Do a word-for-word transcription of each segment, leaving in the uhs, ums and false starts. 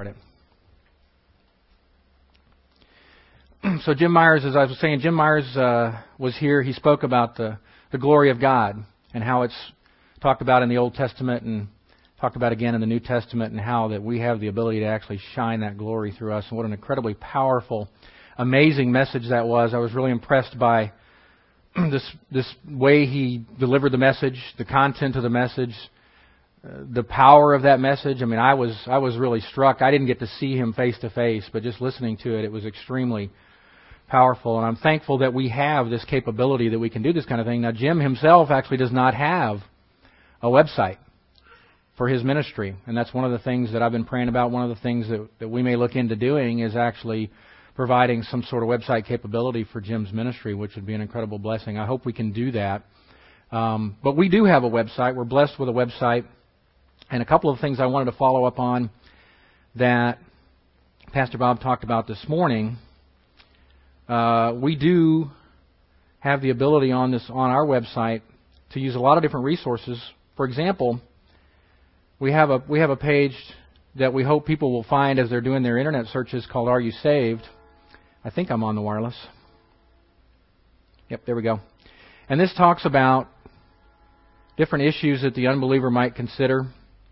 Start it. So Jim Myers, as I was saying, Jim Myers uh, was here. He spoke about the, the glory of God and how it's talked about in the Old Testament and talked about again in the New Testament, and how that we have the ability to actually shine that glory through us. And what an incredibly powerful, amazing message that was. I was really impressed by this this way he delivered the message, the content of the message, uh, the power of that message. I mean, I was I was really struck. I didn't get to see him face to face, but just listening to it, it was extremely powerful. And I'm thankful that we have this capability that we can do this kind of thing. Now, Jim himself actually does not have a website for his ministry, and that's one of the things that I've been praying about. One of the things that, that we may look into doing is actually providing some sort of website capability for Jim's ministry, which would be an incredible blessing. I hope we can do that. Um, but we do have a website. We're blessed with a website. And a couple of things I wanted to follow up on that Pastor Bob talked about this morning. Uh, we do have the ability on this on our website to use a lot of different resources. For example, we have a we have a page that we hope people will find as they're doing their internet searches called Are You Saved? I think I'm on the wireless. Yep, there we go. And this talks about different issues that the unbeliever might consider,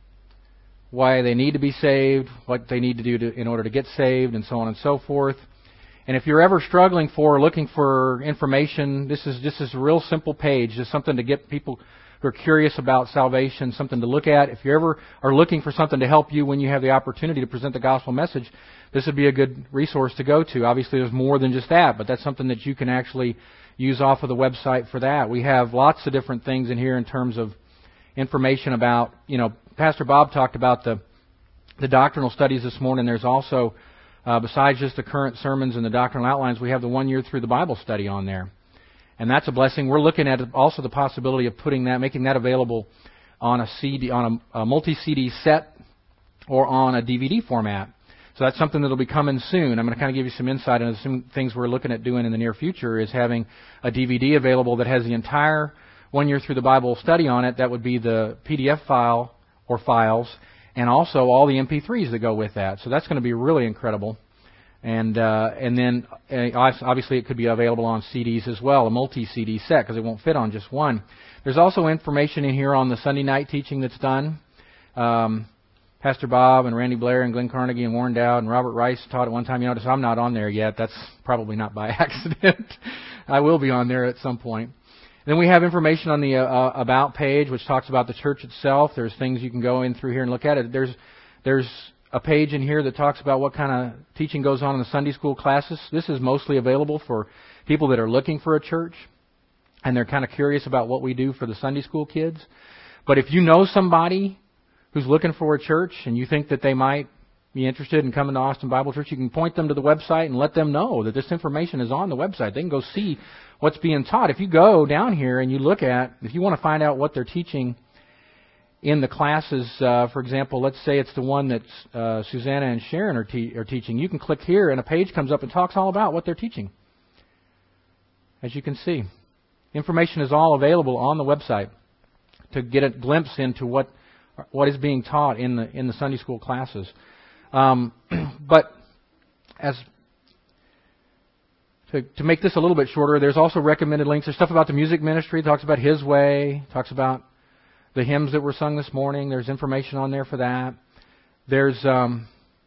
why they need to be saved, what they need to do to, in order to get saved, and so on and so forth. And if you're ever struggling for or looking for information, this is this is a real simple page, just something to get people who are curious about salvation, something to look at. If you ever are looking for something to help you when you have the opportunity to present the gospel message, this would be a good resource to go to. Obviously, there's more than just that, but that's something that you can actually use off of the website for that. We have lots of different things in here in terms of information about, you know, Pastor Bob talked about the the doctrinal studies this morning. There's also, uh, besides just the current sermons and the doctrinal outlines, we have the one year through the Bible study on there. And that's a blessing. We're looking at also the possibility of putting that, making that available on a C D, on a, a multi-C D set or on a D V D format. So that's something that will be coming soon. I'm going to kind of give you some insight into some things we're looking at doing in the near future, is having a D V D available that has the entire one year through the Bible study on it. That would be the P D F file or files, and also all the M P threes that go with that. So that's going to be really incredible. And uh, and then uh, obviously it could be available on C Ds as well, a multi-C D set, because it won't fit on just one. There's also information in here on the Sunday night teaching that's done. Um, Pastor Bob and Randy Blair and Glenn Carnegie and Warren Dowd and Robert Rice taught at one time. You notice I'm not on there yet. That's probably not by accident. I will be on there at some point. Then we have information on the uh, About page, which talks about the church itself. There's things you can go in through here and look at it. There's there's a page in here that talks about what kind of teaching goes on in the Sunday school classes. This is mostly available for people that are looking for a church, and they're kind of curious about what we do for the Sunday school kids. But if you know somebody who's looking for a church and you think that they might be interested in coming to Austin Bible Church, you can point them to the website and let them know that this information is on the website. They can go see what's being taught. If you go down here and you look at, if you want to find out what they're teaching in the classes, uh, for example, let's say it's the one that uh, Susanna and Sharon are, te- are teaching. You can click here and a page comes up and talks all about what they're teaching. As you can see, information is all available on the website to get a glimpse into what what is being taught in the in the Sunday school classes. Um, but as to, to make this a little bit shorter, there's also recommended links. There's stuff about the music ministry. It talks about His Way. Talks about the hymns that were sung this morning. There's information on there for that. There's um,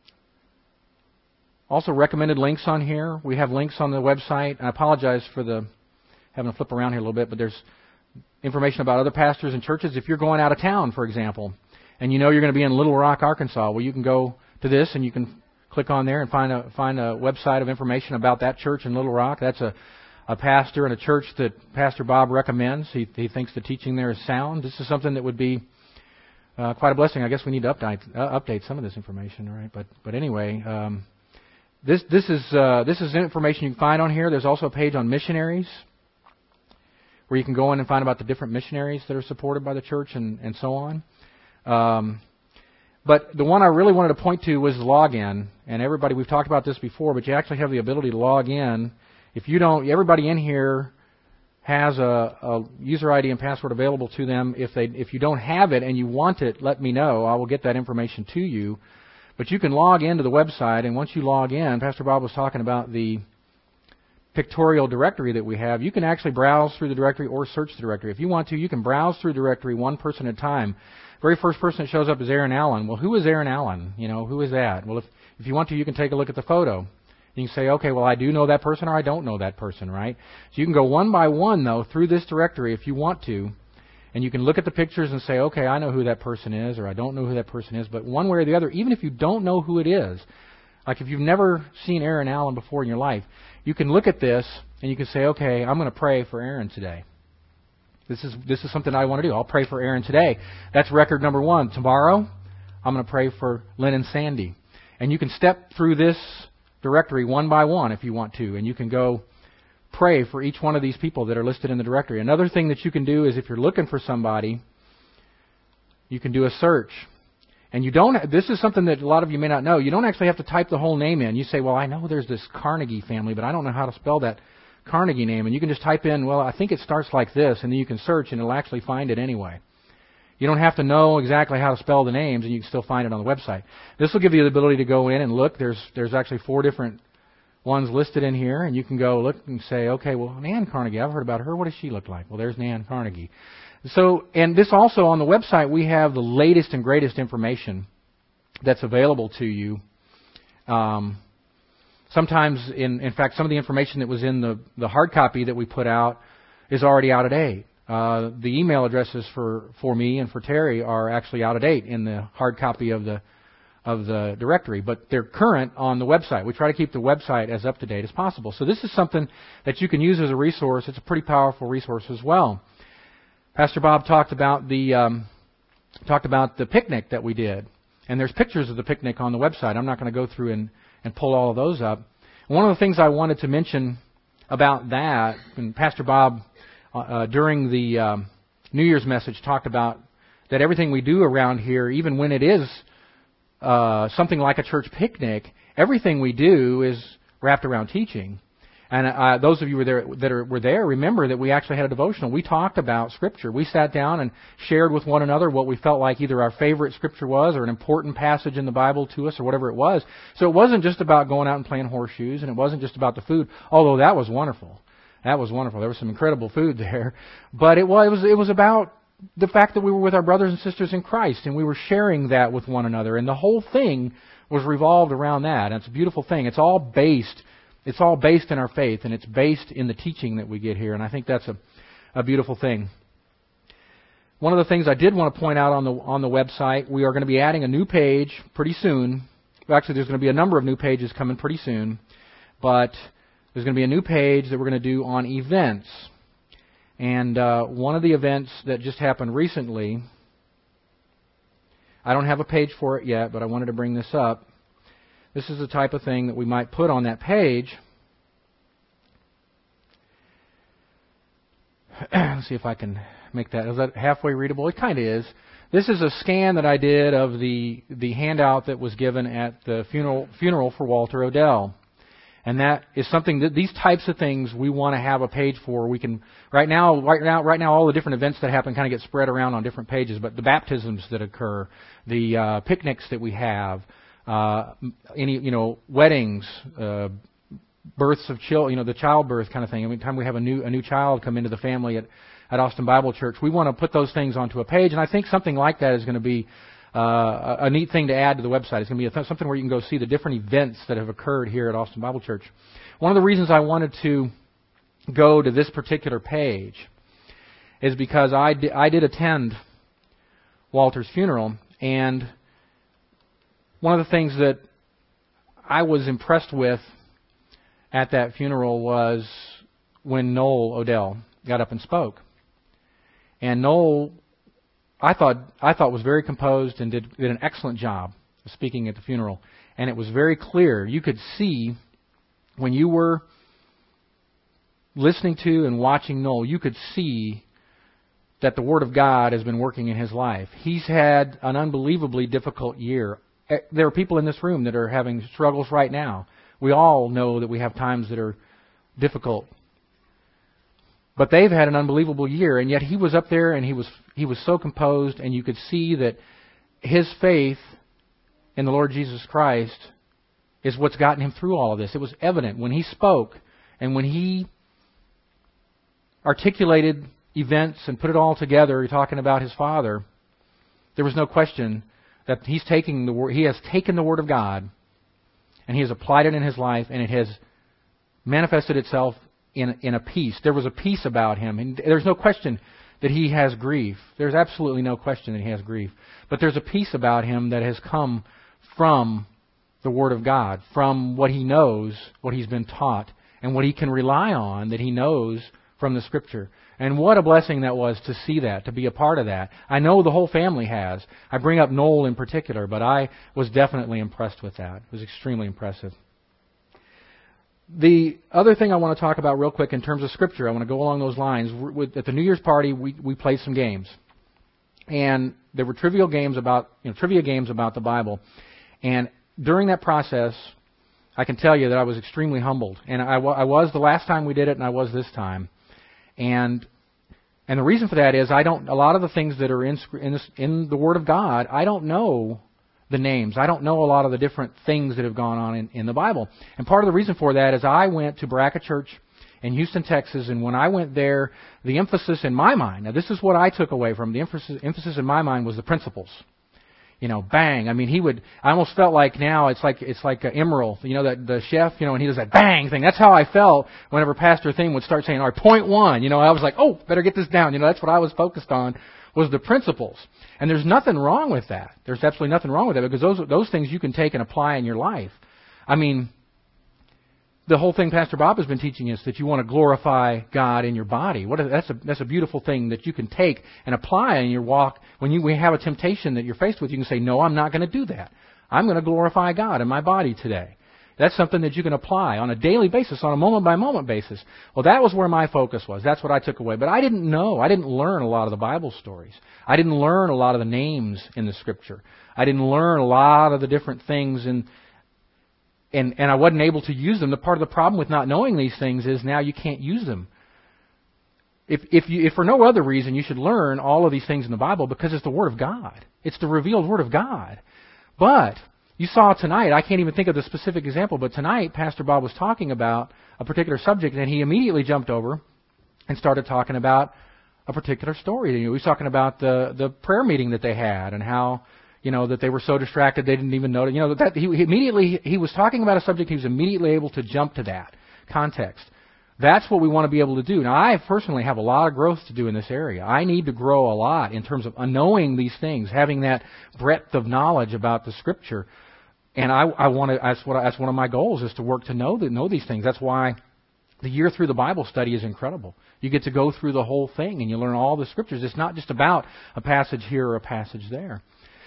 also recommended links on here. We have links on the website. I apologize for the having to flip around here a little bit, but there's information about other pastors and churches. If you're going out of town, for example, and you know you're going to be in Little Rock, Arkansas, well, you can go to this and you can click on there and find a find a website of information about that church in Little Rock. That's a a pastor and a church that Pastor Bob recommends. He, he thinks the teaching there is sound. This is something that would be uh, quite a blessing. I guess we need to update uh, update some of this information, all right? But but anyway, um, this this is uh, this is information you can find on here. There's also a page on missionaries where you can go in and find about the different missionaries that are supported by the church and and so on. Um, but the one I really wanted to point to was login. And everybody, we've talked about this before, but you actually have the ability to log in. If you don't, everybody in here has a, a user I D and password available to them. If they, if you don't have it and you want it, let me know. I will get that information to you. But you can log into the website, and once you log in, Pastor Bob was talking about the pictorial directory that we have. You can actually browse through the directory or search the directory. If you want to, you can browse through the directory one person at a time. Very first person that shows up is Aaron Allen. Well, who is Aaron Allen? You know, who is that? Well, if, if you want to, you can take a look at the photo. You can say, okay, well, I do know that person or I don't know that person, right? So you can go one by one, though, through this directory if you want to, and you can look at the pictures and say, okay, I know who that person is or I don't know who that person is. But one way or the other, even if you don't know who it is, like if you've never seen Aaron Allen before in your life, you can look at this and you can say, okay, I'm going to pray for Aaron today. This is this is something I want to do. I'll pray for Aaron today. That's record number one. Tomorrow, I'm going to pray for Lynn and Sandy. And you can step through this directory one by one if you want to, and you can go pray for each one of these people that are listed in the directory. Another thing that you can do is if you're looking for somebody, you can do a search. And you don't, this is something that a lot of you may not know, you don't actually have to type the whole name in. You say, well, I know there's this Carnegie family, but I don't know how to spell that Carnegie name. And you can just type in, well, I think it starts like this, and then you can search and it'll actually find it anyway. You don't have to know exactly how to spell the names, and you can still find it on the website. This will give you the ability to go in and look. There's there's actually four different ones listed in here, and you can go look and say, okay, well, Nan Carnegie, I've heard about her. What does she look like? Well, there's Nan Carnegie. So, and this also on the website, we have the latest and greatest information that's available to you. Um, sometimes, in in fact, some of the information that was in the, the hard copy that we put out is already out of date. Uh, the email addresses for, for me and for Terry are actually out of date in the hard copy of the of the directory, but they're current on the website. We try to keep the website as up to date as possible. So this is something that you can use as a resource. It's a pretty powerful resource as well. Pastor Bob talked about the um, talked about the picnic that we did, and there's pictures of the picnic on the website. I'm not going to go through and, and pull all of those up. One of the things I wanted to mention about that, and Pastor Bob Uh, during the um, New Year's message talked about that everything we do around here, even when it is uh, something like a church picnic, everything we do is wrapped around teaching. And uh, those of you who were there, that are, were there remember that we actually had a devotional. We talked about Scripture. We sat down and shared with one another what we felt like either our favorite Scripture was or an important passage in the Bible to us or whatever it was. So it wasn't just about going out and playing horseshoes, and it wasn't just about the food, although that was wonderful. That was wonderful. There was some incredible food there. But it was it was about the fact that we were with our brothers and sisters in Christ, and we were sharing that with one another. And the whole thing was revolved around that. And it's a beautiful thing. It's all based it's all based in our faith, and it's based in the teaching that we get here. And I think that's a, a beautiful thing. One of the things I did want to point out on the on the website, we are going to be adding a new page pretty soon. Actually, there's going to be a number of new pages coming pretty soon. But there's going to be a new page that we're going to do on events. And uh, one of the events that just happened recently, I don't have a page for it yet, but I wanted to bring this up. This is the type of thing that we might put on that page. Let's see if I can make that. Is that halfway readable? It kind of is. This is a scan that I did of the, the handout that was given at the funeral funeral for Walter Odell. And that is something that these types of things we want to have a page for. We can right now, right now, right now, all the different events that happen kind of get spread around on different pages. But the baptisms that occur, the uh, picnics that we have, uh, any you know weddings, uh, births of children, you know the childbirth kind of thing. Every time we have a new a new child come into the family at at Austin Bible Church, we want to put those things onto a page. And I think something like that is going to be Uh, a, a neat thing to add to the website. It's going to be a, something where you can go see the different events that have occurred here at Austin Bible Church. One of the reasons I wanted to go to this particular page is because I, di- I did attend Walter's funeral, and one of the things that I was impressed with at that funeral was when Noel Odell got up and spoke. And Noel I thought I thought was very composed and did, did an excellent job of speaking at the funeral. And it was very clear. You could see when you were listening to and watching Noel, you could see that the Word of God has been working in his life. He's had an unbelievably difficult year. There are people in this room that are having struggles right now. We all know that we have times that are difficult. But they've had an unbelievable year, and yet he was up there and he was he was so composed, and you could see that his faith in the Lord Jesus Christ is what's gotten him through all of this. It was evident when he spoke and when he articulated events and put it all together, talking about his Father, there was no question that he's taking the word, he has taken the Word of God and he has applied it in his life, and it has manifested itself in in a peace. There was a peace about him, and there's no question that he has grief. There's absolutely no question that he has grief. But there's a peace about him that has come from the Word of God, from what he knows, what he's been taught, and what he can rely on that he knows from the Scripture. And what a blessing that was to see that, to be a part of that. I know the whole family has. I bring up Noel in particular, but I was definitely impressed with that. It was extremely impressive. The other thing I want to talk about real quick in terms of Scripture, I want to go along those lines. With, at the New Year's party, we, we played some games. And there were trivial games about, you know, trivia games about the Bible. And during that process, I can tell you that I was extremely humbled. And I, I was the last time we did it, and I was this time. And and the reason for that is I don't, a lot of the things that are in in, this, in the Word of God, I don't know the names. I don't know a lot of the different things that have gone on in, in the Bible. And part of the reason for that is I went to Baraka Church in Houston, Texas, and when I went there, the emphasis in my mind, now this is what I took away from, the emphasis, emphasis in my mind was the principles. You know, bang. I mean, he would, I almost felt like now it's like, it's like a Emerald, you know, that the chef, you know, and he does that bang thing. That's how I felt whenever Pastor Thing would start saying, all right, point one, you know, I was like, oh, better get this down. You know, that's what I was focused on, was the principles. And there's nothing wrong with that. There's absolutely nothing wrong with that, because those, those things you can take and apply in your life. I mean, the whole thing Pastor Bob has been teaching us, that you want to glorify God in your body. What a, that's a that's a beautiful thing that you can take and apply in your walk. When you we have a temptation that you're faced with, you can say, no, I'm not going to do that. I'm going to glorify God in my body today. That's something that you can apply on a daily basis, on a moment-by-moment basis. Well, that was where my focus was. That's what I took away. But I didn't know. I didn't learn a lot of the Bible stories. I didn't learn a lot of the names in the Scripture. I didn't learn a lot of the different things in And, and I wasn't able to use them. The part of the problem with not knowing these things is now you can't use them. If, if, you, if for no other reason, you should learn all of these things in the Bible, because it's the Word of God. It's the revealed Word of God. But you saw tonight, I can't even think of the specific example, but tonight Pastor Bob was talking about a particular subject, and he immediately jumped over and started talking about a particular story. He was talking about the, the prayer meeting that they had, and how, you know, that they were so distracted they didn't even notice. You know, that he, he immediately he was talking about a subject. He was immediately able to jump to that context. That's what we want to be able to do. Now, I personally have a lot of growth to do in this area. I need to grow a lot in terms of knowing these things, having that breadth of knowledge about the Scripture. And I, I want to. That's what. That's one of my goals, is to work to know that know these things. That's why the year through the Bible study is incredible. You get to go through the whole thing and you learn all the Scriptures. It's not just about a passage here or a passage there.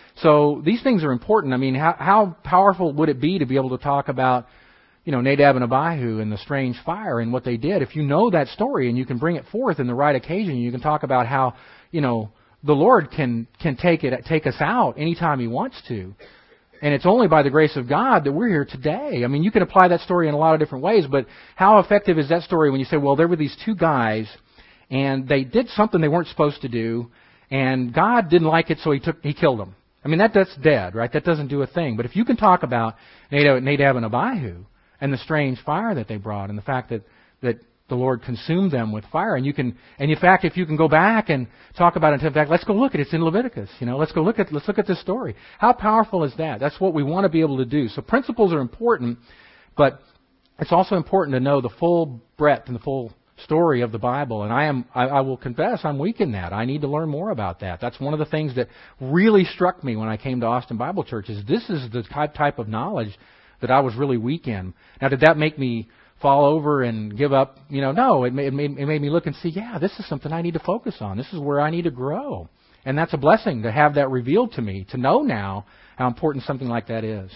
So these things are important. I mean, how, how powerful would it be to be able to talk about, you know, Nadab and Abihu and the strange fire and what they did? If you know that story and you can bring it forth in the right occasion, you can talk about how, you know, the Lord can can take it take us out anytime He wants to. And it's only by the grace of God that we're here today. I mean, you can apply that story in a lot of different ways, but how effective is that story when you say, well, there were these two guys and they did something they weren't supposed to do, and God didn't like it, so He took He killed them. I mean, that that's dead, right? That doesn't do a thing. But if you can talk about Nadab, Nadab and Abihu and the strange fire that they brought, and the fact that, that the Lord consumed them with fire, and you can, and in fact, if you can go back and talk about it, in fact, let's go look at it. It's in Leviticus. You know, let's go look at let's look at this story. How powerful is that? That's what we want to be able to do. So principles are important, but it's also important to know the full breadth and the full story of the Bible. And I am I, I will confess I'm weak in that. I need to learn more about that. That's one of the things that really struck me when I came to Austin Bible Church, is this is the type type of knowledge that I was really weak in. Now, did that make me fall over and give up? You know, no. It made, it made, it made me look and see, yeah, this is something I need to focus on. This is where I need to grow. And that's a blessing to have that revealed to me, to know now how important something like that is.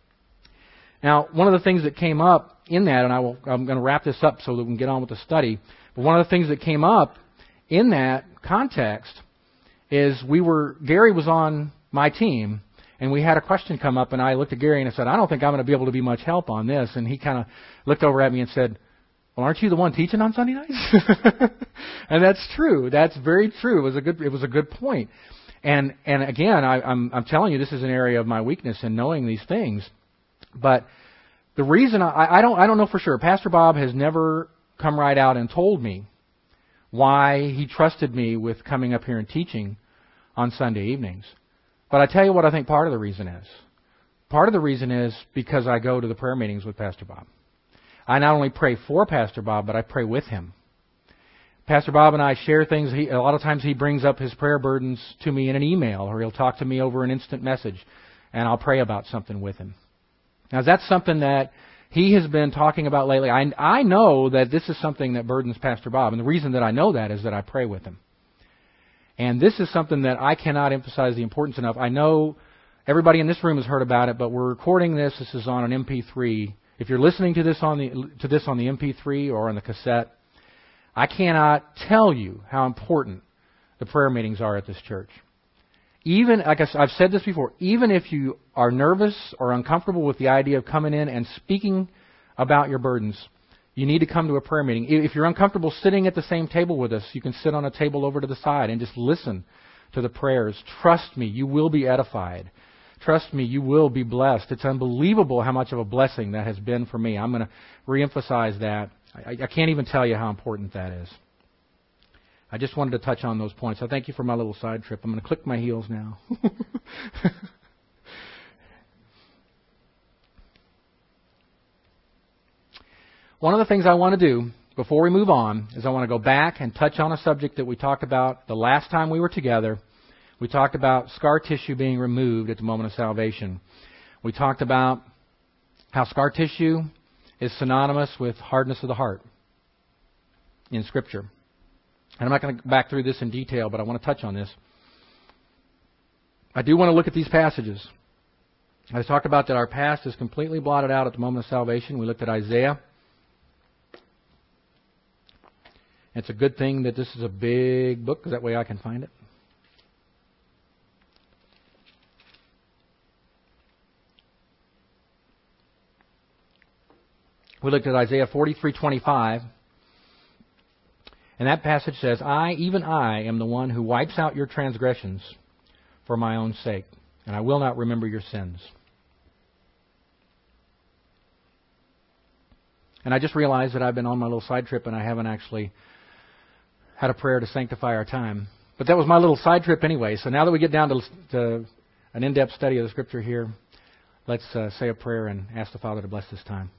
Now, one of the things that came up in that, and I will, I'm going to wrap this up so that we can get on with the study, but one of the things that came up in that context is we were, Gary was on my team, and we had a question come up, and I looked at Gary and I said, I don't think I'm going to be able to be much help on this. And he kind of looked over at me and said, well, aren't you the one teaching on Sunday nights? And that's true. That's very true. It was a good, it was a good point. And and again, I, I'm I'm telling you, this is an area of my weakness in knowing these things. But the reason I, I don't I don't know for sure. Pastor Bob has never come right out and told me why he trusted me with coming up here and teaching on Sunday evenings. But I tell you what I think part of the reason is. Part of the reason is because I go to the prayer meetings with Pastor Bob. I not only pray for Pastor Bob, but I pray with him. Pastor Bob and I share things. He, a lot of times he brings up his prayer burdens to me in an email, or he'll talk to me over an instant message, and I'll pray about something with him. Now, that's something that he has been talking about lately. I, I know that this is something that burdens Pastor Bob, and the reason that I know that is that I pray with him. And this is something that I cannot emphasize the importance enough. I know everybody in this room has heard about it, but we're recording this. This is on an M P three. If you're listening to this on the to this on the M P three or on the cassette, I cannot tell you how important the prayer meetings are at this church. Even, like I've said this before, even if you are nervous or uncomfortable with the idea of coming in and speaking about your burdens, you need to come to a prayer meeting. If you're uncomfortable sitting at the same table with us, you can sit on a table over to the side and just listen to the prayers. Trust me, you will be edified. Trust me, you will be blessed. It's unbelievable how much of a blessing that has been for me. I'm going to reemphasize that. I, I can't even tell you how important that is. I just wanted to touch on those points. I thank you for my little side trip. I'm going to click my heels now. One of the things I want to do before we move on is I want to go back and touch on a subject that we talked about the last time we were together. We talked about scar tissue being removed at the moment of salvation. We talked about how scar tissue is synonymous with hardness of the heart in Scripture. And I'm not going to go back through this in detail, but I want to touch on this. I do want to look at these passages. I talked about that our past is completely blotted out at the moment of salvation. We looked at Isaiah. It's a good thing that this is a big book, because that way I can find it. We looked at Isaiah forty-three twenty-five. And that passage says, I, even I, am the one who wipes out your transgressions for my own sake, and I will not remember your sins. And I just realized that I've been on my little side trip and I haven't actually had a prayer to sanctify our time. But that was my little side trip anyway. So now that we get down to, to an in-depth study of the Scripture here, let's uh, say a prayer and ask the Father to bless this time.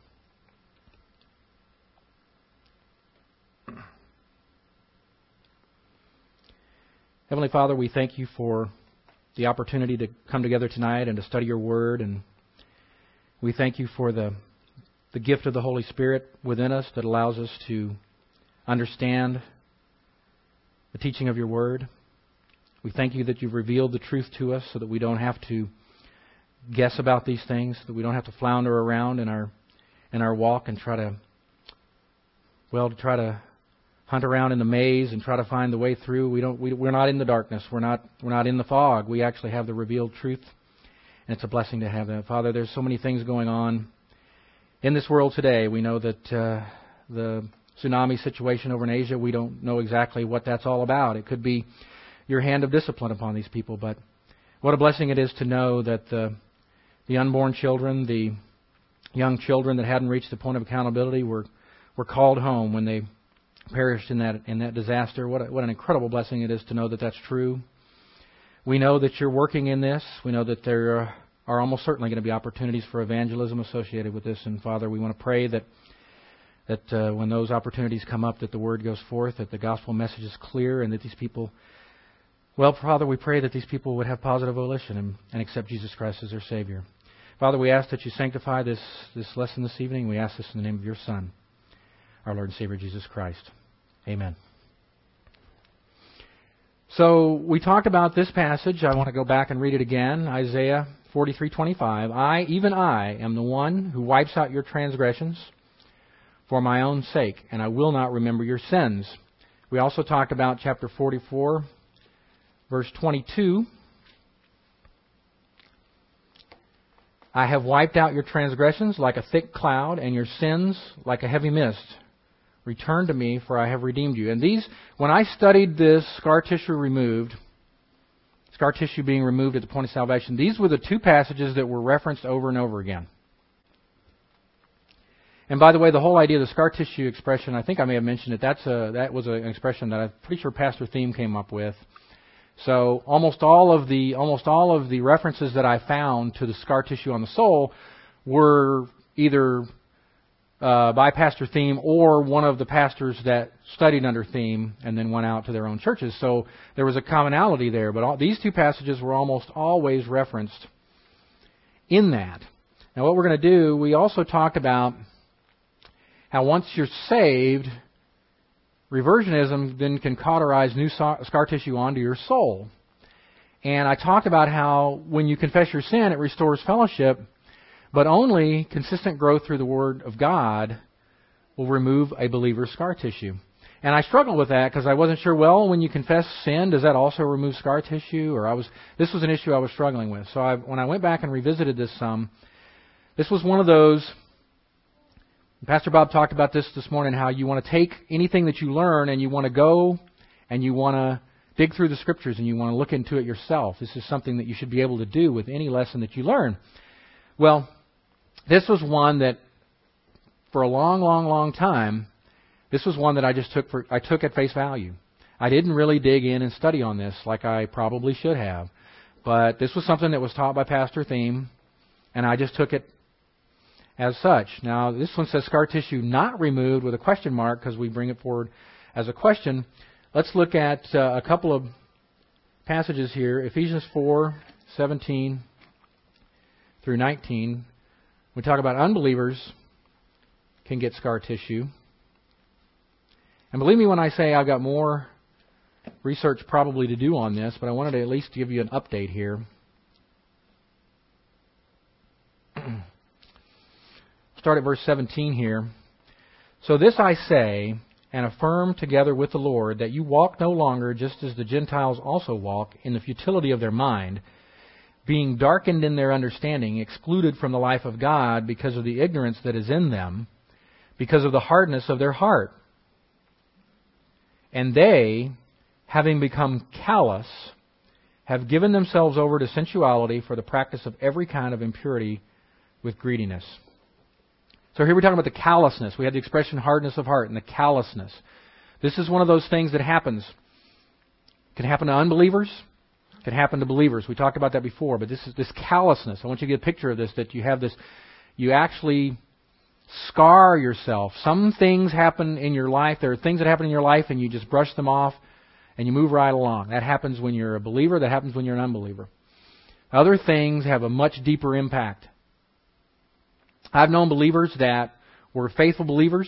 Heavenly Father, we thank you for the opportunity to come together tonight and to study your Word. And we thank you for the, the gift of the Holy Spirit within us that allows us to understand the teaching of your Word. We thank you that you've revealed the truth to us so that we don't have to guess about these things, that we don't have to flounder around in our in our walk and try to, well, to try to hunt around in the maze and try to find the way through. We don't. We, we're not in the darkness. We're not. We're not in the fog. We actually have the revealed truth, and it's a blessing to have that. Father, there's so many things going on in this world today. We know that uh, the tsunami situation over in Asia, we don't know exactly what that's all about. It could be your hand of discipline upon these people, but what a blessing it is to know that the the unborn children, the young children that hadn't reached the point of accountability, were were called home when they perished in that in that disaster. What a, what an incredible blessing it is to know that that's true. We know that you're working in this. We know that there are, are almost certainly going to be opportunities for evangelism associated with this. And Father, we want to pray that that uh, when those opportunities come up, that the word goes forth, that the gospel message is clear, and that these people, well, Father, we pray that these people would have positive volition and, and accept Jesus Christ as their Savior. Father, we ask that you sanctify this, this lesson this evening. We ask this in the name of your Son, our Lord and Savior, Jesus Christ. Amen. So we talked about this passage. I want to go back and read it again. Isaiah forty-three twenty-five. I, even I, am the one who wipes out your transgressions for my own sake, and I will not remember your sins. We also talked about chapter forty-four, verse twenty-two. I have wiped out your transgressions like a thick cloud, and your sins like a heavy mist. Return to me, for I have redeemed you. And these, when I studied this scar tissue removed, scar tissue being removed at the point of salvation. These were the two passages that were referenced over and over again. And by the way, the whole idea of the scar tissue expression, I think I may have mentioned it, that's a, that was a, an expression that I'm pretty sure Pastor Thiem came up with. So almost all of the almost all of the references that I found to the scar tissue on the soul were either uh, by Pastor Thiem or one of the pastors that studied under Thiem and then went out to their own churches. So there was a commonality there. But all, these two passages were almost always referenced in that. Now what we're going to do, we also talked about how once you're saved, reversionism then can cauterize new scar tissue onto your soul. And I talked about how when you confess your sin, it restores fellowship, but only consistent growth through the Word of God will remove a believer's scar tissue. And I struggled with that because I wasn't sure, well, when you confess sin, does that also remove scar tissue? Or I was this was an issue I was struggling with. So I, when I went back and revisited this some, this was one of those. Pastor Bob talked about this this morning, how you want to take anything that you learn and you want to go and you want to dig through the Scriptures and you want to look into it yourself. This is something that you should be able to do with any lesson that you learn. Well, this was one that for a long, long, long time, this was one that I just took for I took at face value. I didn't really dig in and study on this like I probably should have. But this was something that was taught by Pastor Thiem, and I just took it as such. Now, this one says scar tissue not removed with a question mark because we bring it forward as a question. Let's look at uh, a couple of passages here. Ephesians four, seventeen through nineteen. We talk about unbelievers can get scar tissue. And believe me when I say I've got more research probably to do on this, but I wanted to at least give you an update here. Start at verse seventeen here. So this I say, and affirm together with the Lord, that you walk no longer just as the Gentiles also walk, in the futility of their mind, being darkened in their understanding, excluded from the life of God because of the ignorance that is in them, because of the hardness of their heart. And they, having become callous, have given themselves over to sensuality for the practice of every kind of impurity with greediness. So here we're talking about the callousness. We had the expression hardness of heart and the callousness. This is one of those things that happens. It can happen to unbelievers. It can happen to believers. We talked about that before. But this is this callousness. I want you to get a picture of this, that you have this, you actually scar yourself. Some things happen in your life. There are things that happen in your life and you just brush them off and you move right along. That happens when you're a believer. That happens when you're an unbeliever. Other things have a much deeper impact. I've known believers that were faithful believers,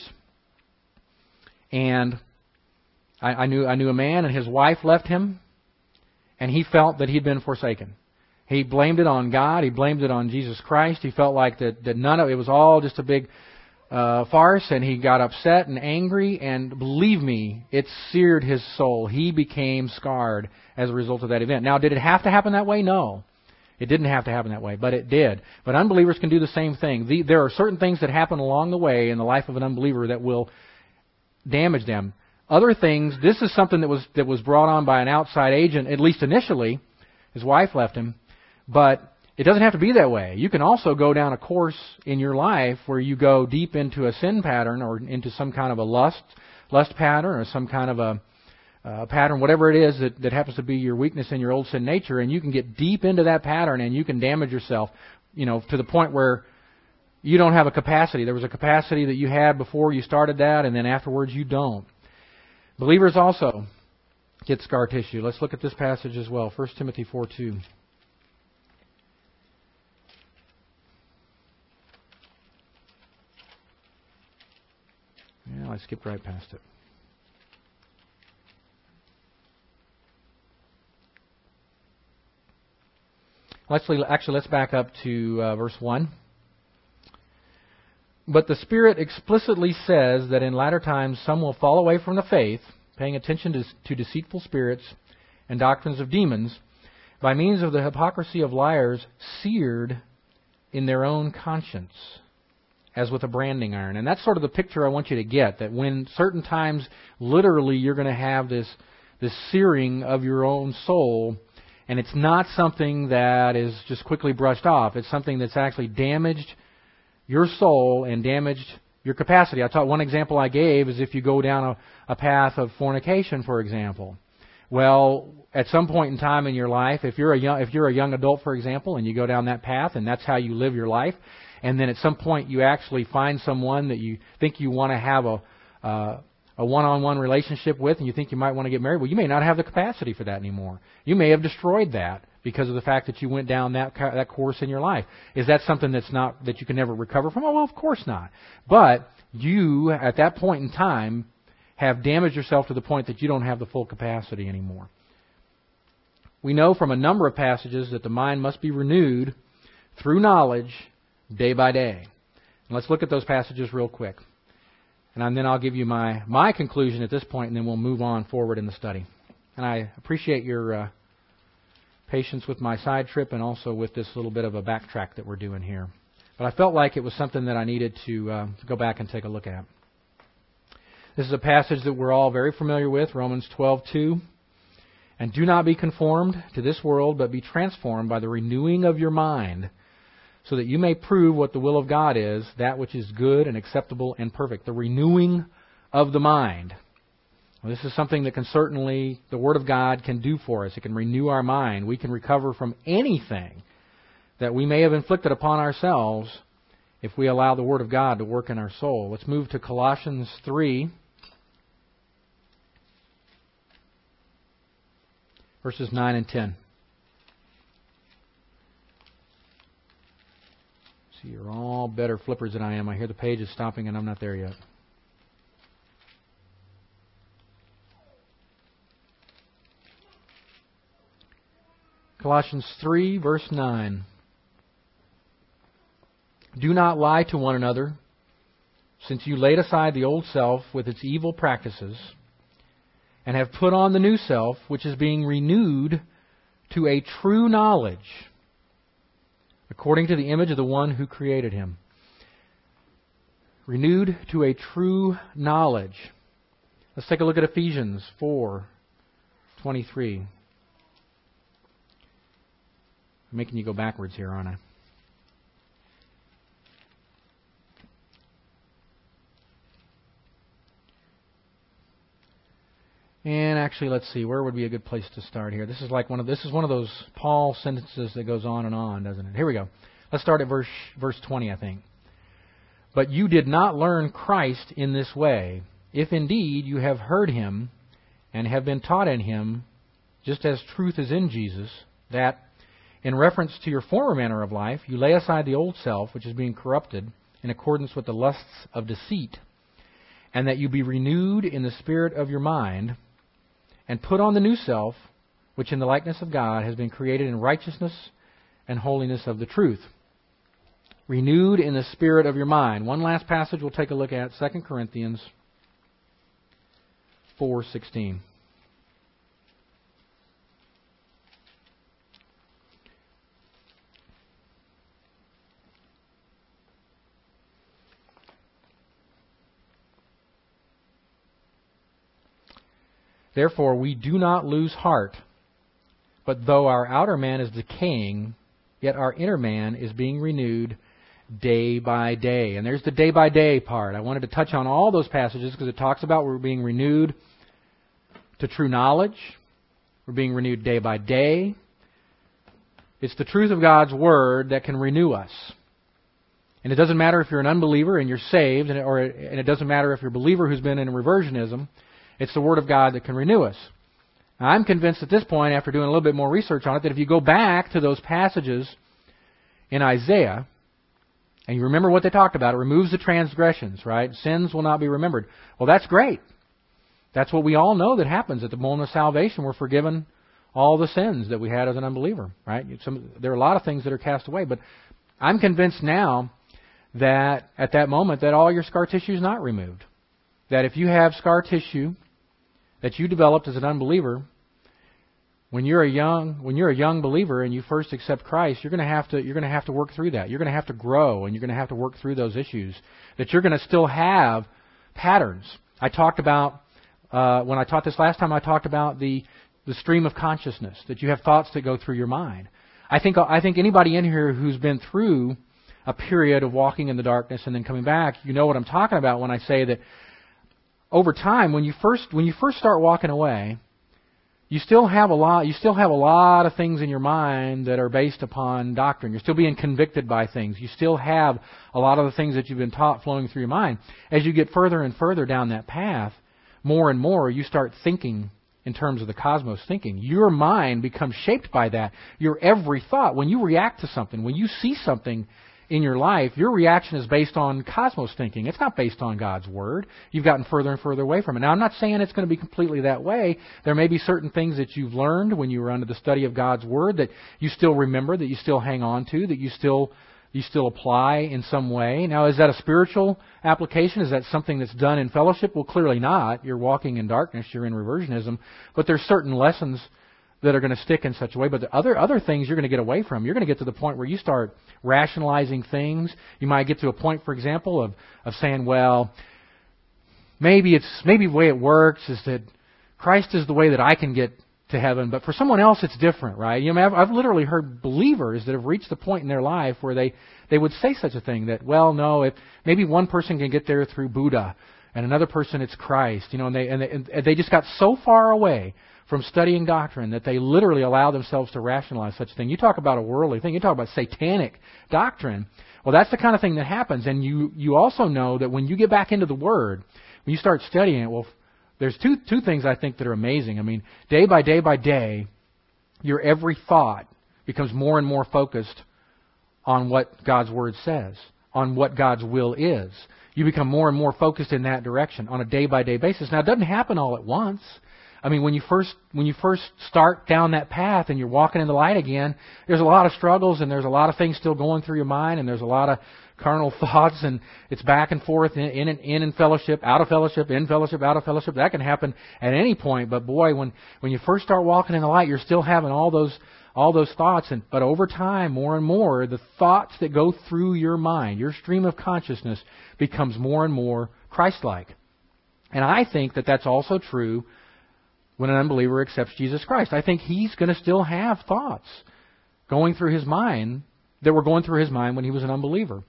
and I, I knew I knew a man and his wife left him, and he felt that he'd been forsaken. He blamed it on God. He blamed it on Jesus Christ. He felt like that, that none of it was all just a big uh, farce, and he got upset and angry, and believe me, it seared his soul. He became scarred as a result of that event. Now, did it have to happen that way? No. It didn't have to happen that way, but it did. But unbelievers can do the same thing. The, there are certain things that happen along the way in the life of an unbeliever that will damage them. Other things, this is something that was that was brought on by an outside agent, at least initially. His wife left him. But it doesn't have to be that way. You can also go down a course in your life where you go deep into a sin pattern or into some kind of a lust, lust pattern or some kind of a Uh, pattern, whatever it is that, that happens to be your weakness in your old sin nature, and you can get deep into that pattern and you can damage yourself, you know, to the point where you don't have a capacity. There was a capacity that you had before you started that, and then afterwards you don't. Believers also get scar tissue. Let's look at this passage as well, First Timothy four two. Yeah, I skipped right past it. Let's, actually, let's back up to uh, verse one. But the Spirit explicitly says that in latter times some will fall away from the faith, paying attention to, to deceitful spirits and doctrines of demons, by means of the hypocrisy of liars, seared in their own conscience, as with a branding iron. And that's sort of the picture I want you to get, that when certain times, literally, you're going to have this, this searing of your own soul. And it's not something that is just quickly brushed off. It's something that's actually damaged your soul and damaged your capacity. I taught one example I gave is if you go down a, a path of fornication, for example. Well, at some point in time in your life, if you're a young, if you're a young adult, for example, and you go down that path and that's how you live your life, and then at some point you actually find someone that you think you want to have a uh, a one-on-one relationship with, and you think you might want to get married, well, you may not have the capacity for that anymore. You may have destroyed that because of the fact that you went down that that course in your life. Is that something that's not that you can never recover from? Oh, well, of course not. But you, at that point in time, have damaged yourself to the point that you don't have the full capacity anymore. We know from a number of passages that the mind must be renewed through knowledge day by day. And let's look at those passages real quick. And then I'll give you my, my conclusion at this point, and then we'll move on forward in the study. And I appreciate your uh, patience with my side trip and also with this little bit of a backtrack that we're doing here. But I felt like it was something that I needed to, uh, to go back and take a look at. This is a passage that we're all very familiar with, Romans twelve two. And do not be conformed to this world, but be transformed by the renewing of your mind, so that you may prove what the will of God is, that which is good and acceptable and perfect. The renewing of the mind. Well, this is something that can certainly, the Word of God can do for us. It can renew our mind. We can recover from anything that we may have inflicted upon ourselves if we allow the Word of God to work in our soul. Let's move to Colossians three, verses nine and ten. See, you're all better flippers than I am. I hear the page is stopping and I'm not there yet. Colossians three, verse nine. Do not lie to one another, since you laid aside the old self with its evil practices, and have put on the new self, which is being renewed to a true knowledge, according to the image of the one who created him. Renewed to a true knowledge. Let's take a look at Ephesians four twenty-three. I'm making you go backwards here, aren't I? And actually, let's see, where would be a good place to start here? This is like one of this is one of those Paul sentences that goes on and on, doesn't it? Here we go. Let's start at verse verse twenty, I think. But you did not learn Christ in this way, if indeed you have heard him and have been taught in him, just as truth is in Jesus, that in reference to your former manner of life, you lay aside the old self, which is being corrupted in accordance with the lusts of deceit, and that you be renewed in the spirit of your mind, and put on the new self, which in the likeness of God has been created in righteousness and holiness of the truth. Renewed in the spirit of your mind. One last passage we'll take a look at, Second Corinthians four sixteen. Therefore, we do not lose heart, but though our outer man is decaying, yet our inner man is being renewed day by day. And there's the day by day part. I wanted to touch on all those passages because it talks about we're being renewed to true knowledge. We're being renewed day by day. It's the truth of God's Word that can renew us. And it doesn't matter if you're an unbeliever and you're saved, and it, or, and it doesn't matter if you're a believer who's been in reversionism. It's the Word of God that can renew us. Now, I'm convinced at this point, after doing a little bit more research on it, that if you go back to those passages in Isaiah, and you remember what they talked about, it removes the transgressions, right? Sins will not be remembered. Well, that's great. That's what we all know that happens at the moment of salvation. We're forgiven all the sins that we had as an unbeliever, right? Some, there are a lot of things that are cast away, but I'm convinced now that at that moment that all your scar tissue is not removed. That if you have scar tissue that you developed as an unbeliever, when you're a young when you're a young believer and you first accept Christ, you're going to have to you're going to have to work through that. You're going to have to grow, and you're going to have to work through those issues. That you're going to still have patterns. I talked about uh, when I taught this last time. I talked about the the stream of consciousness, that you have thoughts that go through your mind. I think I think anybody in here who's been through a period of walking in the darkness and then coming back, you know what I'm talking about when I say that over time, when you first when you first start walking away, you still have a lot you still have a lot of things in your mind that are based upon doctrine. You're still being convicted by things. You still have a lot of the things that you've been taught flowing through your mind. As you get further and further down that path, more and more you start thinking in terms of the cosmos thinking. Your mind becomes shaped by that. Your every thought, when you react to something, when you see something in your life, your reaction is based on cosmos thinking. It's not based on God's Word. You've gotten further and further away from it. Now, I'm not saying it's going to be completely that way. There may be certain things that you've learned when you were under the study of God's Word that you still remember, that you still hang on to, that you still you still apply in some way. Now, is that a spiritual application? Is that something that's done in fellowship? Well, clearly not. You're walking in darkness. You're in reversionism. But there's certain lessons that are going to stick in such a way. But the other other things you're going to get away from. You're going to get to the point where you start rationalizing things. You might get to a point, for example, of, of saying, well, maybe it's maybe the way it works is that Christ is the way that I can get to heaven, but for someone else it's different, right? You know, I've, I've literally heard believers that have reached the point in their life where they, they would say such a thing that, well, no, if maybe one person can get there through Buddha, and another person it's Christ, you know, and they and they, and they just got so far away from studying doctrine that they literally allow themselves to rationalize such a thing. You talk about a worldly thing, you talk about satanic doctrine. Well, that's the kind of thing that happens, and you you also know that when you get back into the Word, when you start studying it, well, there's two two things I think that are amazing. I mean, day by day by day, your every thought becomes more and more focused on what God's Word says, on what God's will is. You become more and more focused in that direction on a day by day basis. Now, it doesn't happen all at once. I mean, when you first when you first start down that path and you're walking in the light again, there's a lot of struggles and there's a lot of things still going through your mind and there's a lot of carnal thoughts and it's back and forth in in, in in fellowship, out of fellowship, in fellowship, out of fellowship. That can happen at any point. But boy, when when you first start walking in the light, you're still having all those all those thoughts. And but over time, more and more, the thoughts that go through your mind, your stream of consciousness, becomes more and more Christ-like. And I think that that's also true when an unbeliever accepts Jesus Christ. I think he's going to still have thoughts going through his mind that were going through his mind when he was an unbeliever.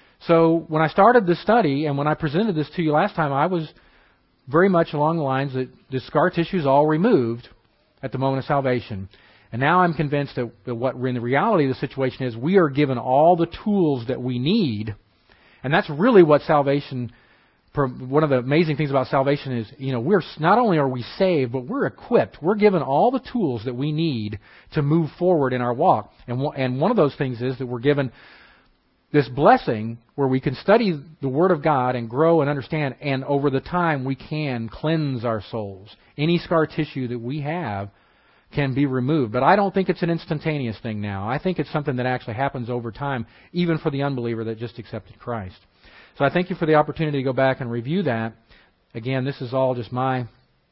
So when I started this study and when I presented this to you last time, I was very much along the lines that the scar tissue is all removed at the moment of salvation. And now I'm convinced that, that what in the reality of the situation is we are given all the tools that we need. And that's really what salvation, one of the amazing things about salvation is, you know, we're not only are we saved, but we're equipped. We're given all the tools that we need to move forward in our walk. And and one of those things is that we're given this blessing where we can study the Word of God and grow and understand, and over the time we can cleanse our souls. Any scar tissue that we have can be removed. But I don't think it's an instantaneous thing now. I think it's something that actually happens over time, even for the unbeliever that just accepted Christ. So I thank you for the opportunity to go back and review that. Again, this is all just my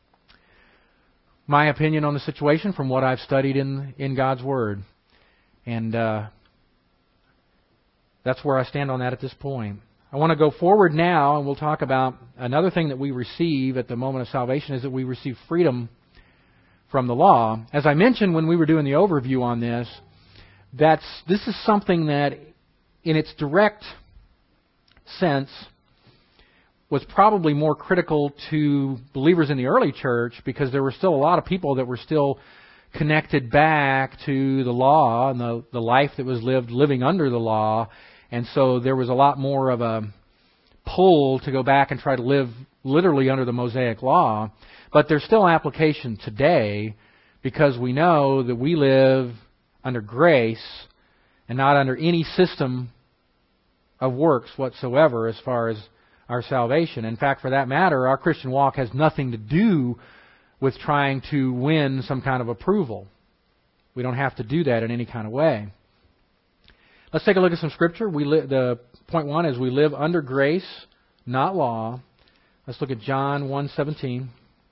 my opinion on the situation from what I've studied in in God's Word. And uh, that's where I stand on that at this point. I want to go forward now, and we'll talk about another thing that we receive at the moment of salvation is that we receive freedom from the law. As I mentioned when we were doing the overview on this, that's this is something that in its direct sense was probably more critical to believers in the early church because there were still a lot of people that were still connected back to the law and the, the life that was lived living under the law. And so there was a lot more of a pull to go back and try to live literally under the Mosaic law. But there's still application today because we know that we live under grace and not under any system of works whatsoever as far as our salvation. In fact, for that matter, our Christian walk has nothing to do with trying to win some kind of approval. We don't have to do that in any kind of way. Let's take a look at some scripture. We li- the point one is we live under grace, not law. Let's look at John one seventeen.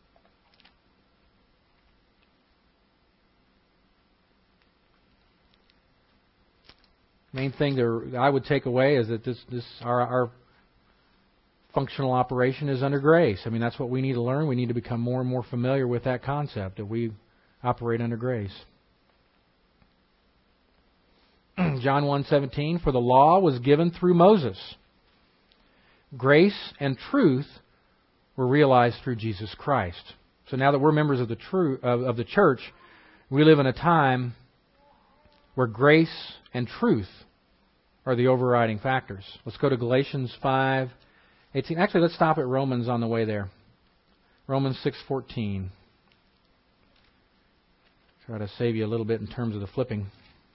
Main thing that I would take away is that this this our, our functional operation is under grace. I mean, that's what we need to learn. We need to become more and more familiar with that concept, that we operate under grace. John one seventeen, for the law was given through Moses. Grace and truth were realized through Jesus Christ. So now that we're members of the true of, of the church, we live in a time where grace and truth are the overriding factors. Let's go to Galatians five eighteen. Actually, let's stop at Romans on the way there. Romans six fourteen. Try to save you a little bit in terms of the flipping.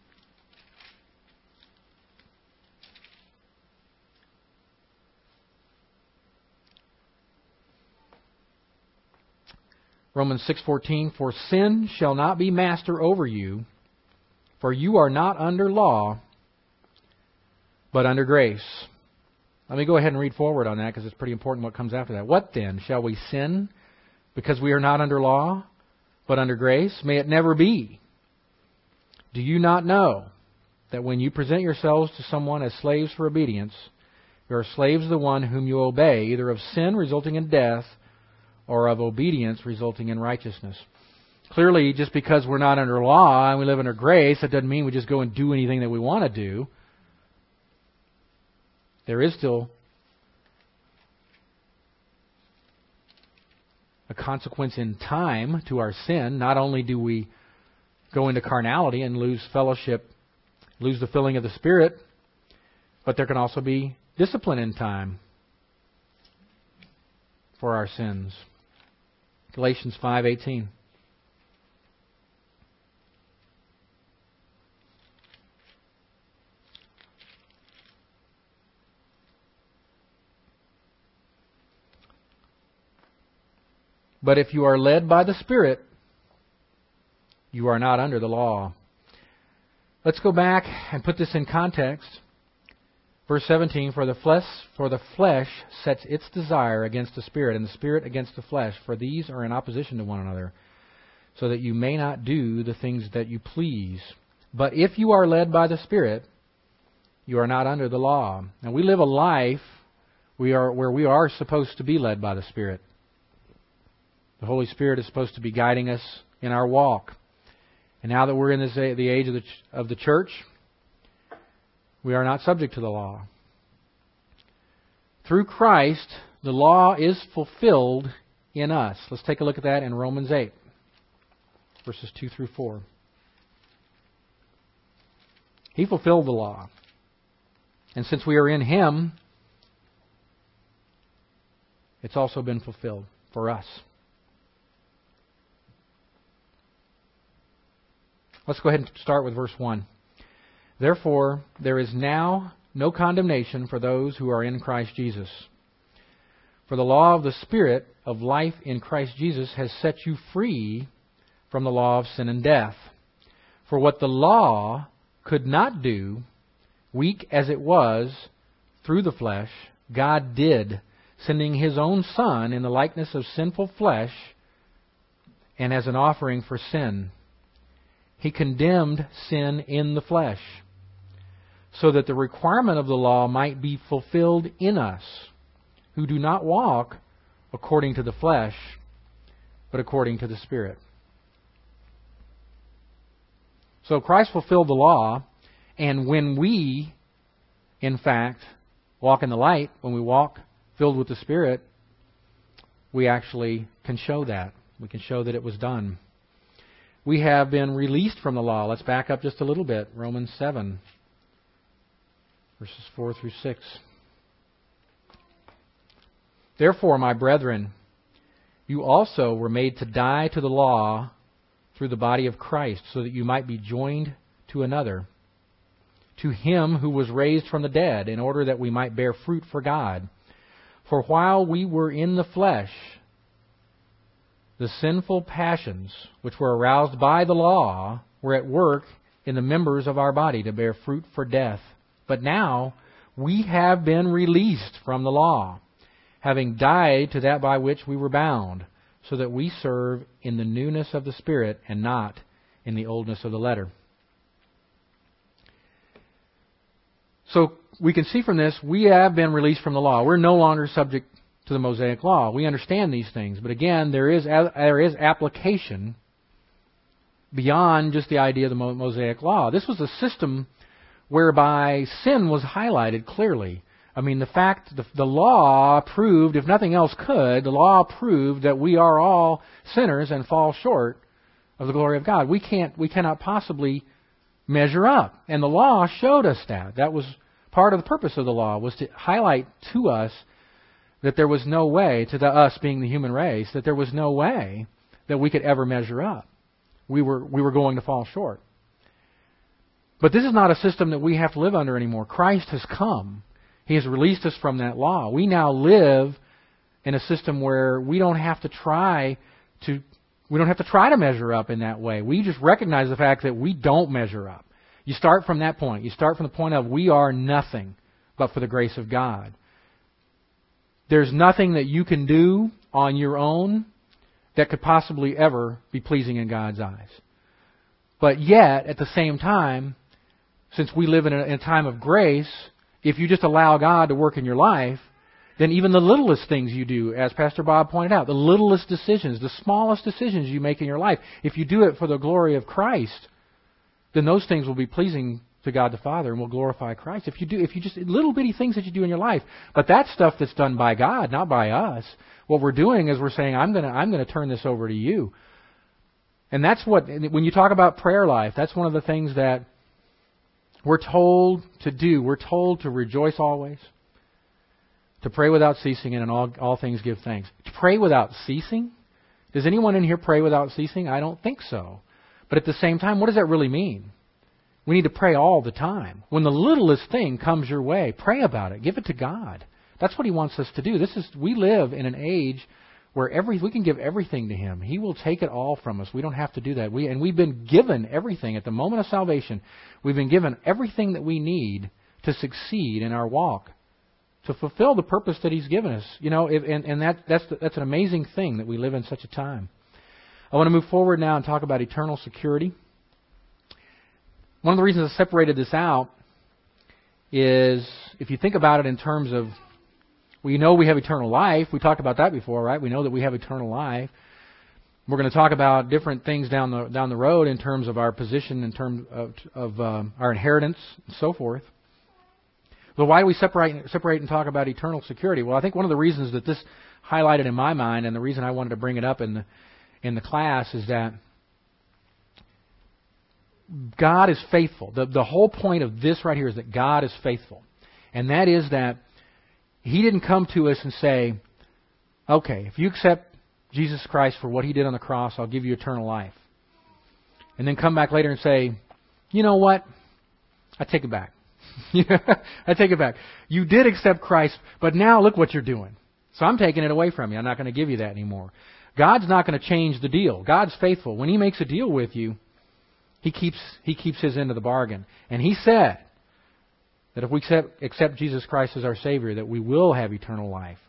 Romans six fourteen, for sin shall not be master over you, for you are not under law, but under grace. Let me go ahead and read forward on that because it's pretty important what comes after that. What then? Shall we sin because we are not under law, but under grace? May it never be. Do you not know that when you present yourselves to someone as slaves for obedience, you are slaves of the one whom you obey, either of sin resulting in death or of obedience resulting in righteousness? Clearly, just because we're not under law and we live under grace, that doesn't mean we just go and do anything that we want to do. There is still a consequence in time to our sin. Not only do we go into carnality and lose fellowship, lose the filling of the Spirit, but there can also be discipline in time for our sins. Galatians five eighteen. But if you are led by the Spirit, you are not under the law. Let's go back and put this in context. Verse seventeen, for the flesh for the flesh sets its desire against the Spirit, and the Spirit against the flesh, for these are in opposition to one another, so that you may not do the things that you please. But if you are led by the Spirit, you are not under the law. And we live a life we are where we are supposed to be led by the Spirit. The Holy Spirit is supposed to be guiding us in our walk. And now that we're in this, the age of the, of the church, we are not subject to the law. Through Christ, the law is fulfilled in us. Let's take a look at that in Romans eight, verses two through four. He fulfilled the law. And since we are in Him, it's also been fulfilled for us. Let's go ahead and start with verse one. Therefore, there is now no condemnation for those who are in Christ Jesus. For the law of the Spirit of life in Christ Jesus has set you free from the law of sin and death. For what the law could not do, weak as it was through the flesh, God did, sending His own Son in the likeness of sinful flesh and as an offering for sin. He condemned sin in the flesh, so that the requirement of the law might be fulfilled in us, who do not walk according to the flesh, but according to the Spirit. So Christ fulfilled the law, and when we, in fact, walk in the light, when we walk filled with the Spirit, we actually can show that. We can show that it was done. We have been released from the law. Let's back up just a little bit. Romans seven, verses four through six. Therefore, my brethren, you also were made to die to the law through the body of Christ, so that you might be joined to another, to Him who was raised from the dead, in order that we might bear fruit for God. For while we were in the flesh, the sinful passions which were aroused by the law were at work in the members of our body to bear fruit for death. But now we have been released from the law, having died to that by which we were bound, so that we serve in the newness of the Spirit and not in the oldness of the letter. So we can see from this, we have been released from the law. We're no longer subject to the Mosaic law. We understand these things. But again, there is there is application beyond just the idea of the Mosaic Law. This was a system whereby sin was highlighted clearly. I mean, the fact, the, the law proved, if nothing else could, the law proved that we are all sinners and fall short of the glory of God. We can't, we cannot possibly measure up. And the law showed us that. That was part of the purpose of the law, was to highlight to us that there was no way, to the, us being the human race, that there was no way that we could ever measure up. We were, we were going to fall short. But this is not a system that we have to live under anymore. Christ has come. He has released us from that law. We now live in a system where we don't have to try to we don't have to try to measure up in that way. We just recognize the fact that we don't measure up. You start from that point. You start from the point of we are nothing but for the grace of God. There's nothing that you can do on your own that could possibly ever be pleasing in God's eyes. But yet, at the same time, since we live in a, in a time of grace, if you just allow God to work in your life, then even the littlest things you do, as Pastor Bob pointed out, the littlest decisions, the smallest decisions you make in your life, if you do it for the glory of Christ, then those things will be pleasing to God the Father and will glorify Christ. If you do, if you just, little bitty things that you do in your life, but that's stuff that's done by God, not by us. What we're doing is we're saying, I'm gonna, I'm gonna turn this over to you. And that's what, when you talk about prayer life, that's one of the things that we're told to do. We're told to rejoice always, to pray without ceasing, and in all, all things give thanks. To pray without ceasing? Does anyone in here pray without ceasing? I don't think so. But at the same time, what does that really mean? We need to pray all the time. When the littlest thing comes your way, pray about it. Give it to God. That's what He wants us to do. This is we live in an age where every we can give everything to Him. He will take it all from us. We don't have to do that. We and we've been given everything at the moment of salvation. We've been given everything that we need to succeed in our walk, to fulfill the purpose that He's given us. You know, if, and and that that's that's an amazing thing that we live in such a time. I want to move forward now and talk about eternal security. One of the reasons I separated this out is, if you think about it in terms of, we know we have eternal life. We talked about that before, right? We know that we have eternal life. We're going to talk about different things down the down the road in terms of our position, in terms of, of um, our inheritance, and so forth. But why do we separate separate and talk about eternal security? Well, I think one of the reasons that this highlighted in my mind, and the reason I wanted to bring it up in the in the class, is that God is faithful. The, the whole point of this right here is that God is faithful. And that is that He didn't come to us and say, okay, if you accept Jesus Christ for what He did on the cross, I'll give you eternal life. And then come back later and say, you know what? I take it back. I take it back. You did accept Christ, but now look what you're doing. So I'm taking it away from you. I'm not going to give you that anymore. God's not going to change the deal. God's faithful. When He makes a deal with you, He keeps He keeps His end of the bargain. And He said that if we accept, accept Jesus Christ as our Savior, that we will have eternal life.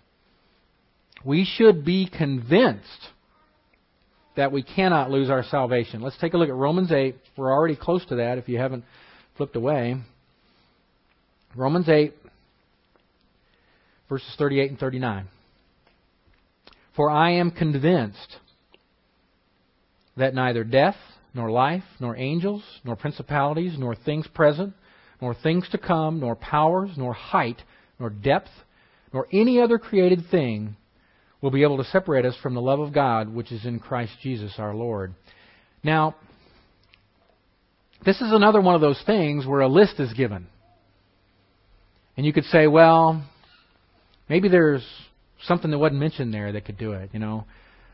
We should be convinced that we cannot lose our salvation. Let's take a look at Romans eight. We're already close to that if you haven't flipped away. Romans eight, verses thirty-eight and thirty-nine. For I am convinced that neither death, nor life, nor angels, nor principalities, nor things present, nor things to come, nor powers, nor height, nor depth, nor any other created thing will be able to separate us from the love of God which is in Christ Jesus our Lord. Now, this is another one of those things where a list is given. And you could say, well, maybe there's something that wasn't mentioned there that could do it, you know,